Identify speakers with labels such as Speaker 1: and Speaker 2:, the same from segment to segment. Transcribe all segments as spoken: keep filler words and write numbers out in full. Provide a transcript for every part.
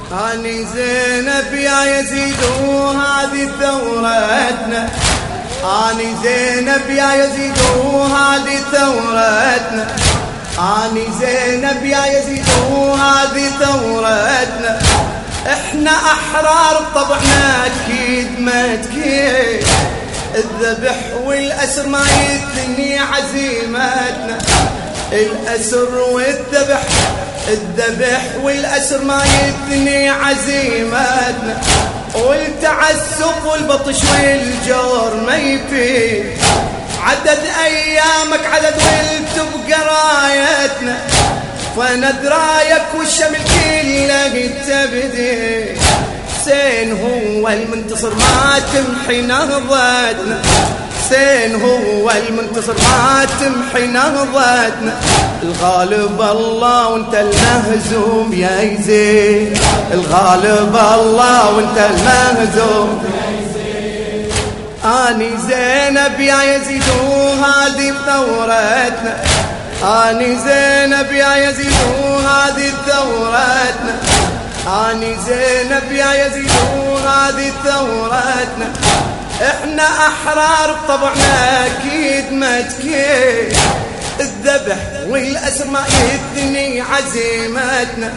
Speaker 1: اني زينب يا يزيد وهذه ثورتنا، اني زينب يا يزيد وهذه ثورتنا، اني زينب يا يزيد وهذه ثورتنا. احنا احرار بطبعنا اكيد ما تكيد، الذبح والاسر ما يثني عزيمتنا. الاسر والذبح، الذبح والاسر ما يثني عزيمتنا. والتعسف والبطش والجور ما يفيد، عدد ايامك عدد وتبقى رايتنا. فندرايك والشمل كله تبدي، حسين هو المنتصر ما تمحي نهضتنا. حسين هو المنتصر ما تمحي نهضتنا. الغالب الله وانت المهزوم يا يزيد، الغالب الله وانت المهزوم يا يزيد. اني زينب يا يزيد وهذه ثورتنا، اني زينب يا يزيد وهذه ثورتنا، اني زينب يا يزيد وهذه ثورتنا. احنا احرار بطبعنا اكيد ما تكيد، الذبح والاسر ما يثني عزيمتنا.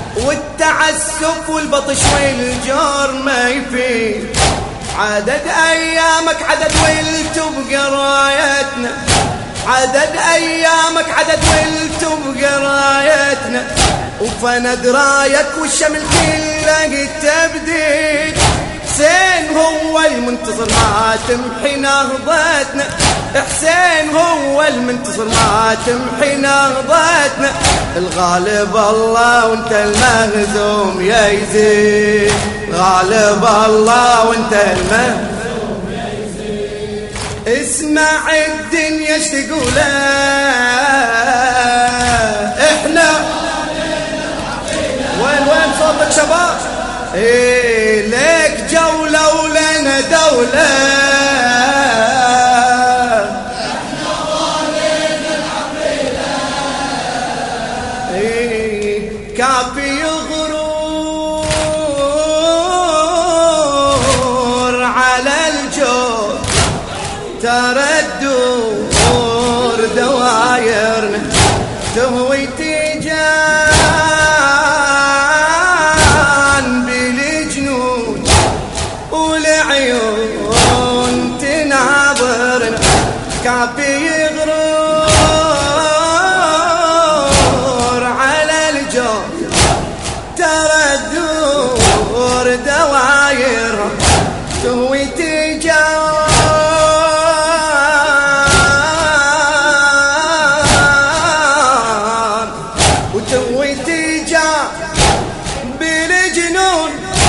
Speaker 1: والتعسف والبطش والجور ما يفيد، عدد ايامك عدد والتبقى رايتنا. عدد ايامك عدد والتبقى رايتنا. وفند رايك والشمل كله تبديد، حسين هو المنتصر ما تمحي نهضتنا. حسين هو المنتصر ما تمحي نهضتنا. الغالب الله وانت المهزوم يا يزيد، غالب الله وانت المهزوم يا يزيد. اسمع الدنيا ايش تقول، احنا وين وين صوتك شباب؟ إيه لك جولة ولنا دولة، احنا ظالين العقيدة. إيه كافي غرور على الجور، ترى الدور دوايرنا تهوي تيجان عيون تناظرنا. كافي غرور على الجور، ترى الدور دواير تهوي تيجان وتهوي تيجان بالجنون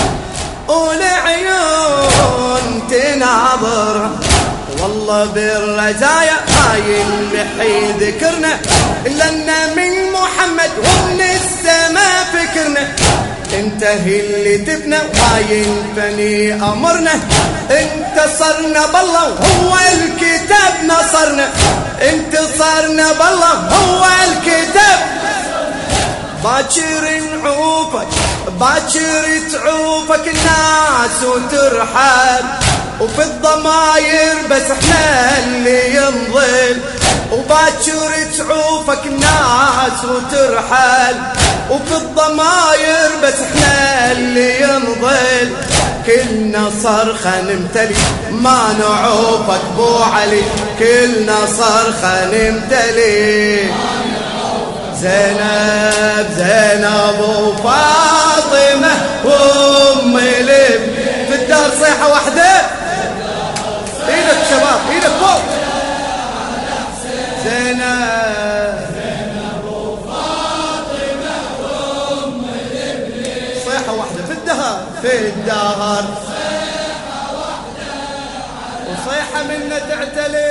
Speaker 1: والعيون تناظر. والله بالرزايا هاي اللي ذكرنا، لأن من محمد ومن السماء فكرنا. انت اللي تبنى وهاي الفني امرنا. انتصرنا بالله وهو الكتاب نصرنا. انتصرنا بالله هو الكتاب. باكر نعوفك باكر تعوفك الناس وترحل، وفي الضماير بس احنا اللي ينظل. وباكر تعوفك الناس وترحل، وفي الضماير بس احنا اللي ينظل. كلنا صرخة نمتلي ما نعوفك بو علي، كلنا صرخة نمتلي. زينب زينب وفاطمة وام الابن في الدار صيحة واحدة. ايدك شباب ايدك فوق. زينب زينب وفاطمة وام الابن صيحة واحدة في الدهر، في الدهر صيحة واحدة وصيحة منا تعتلي.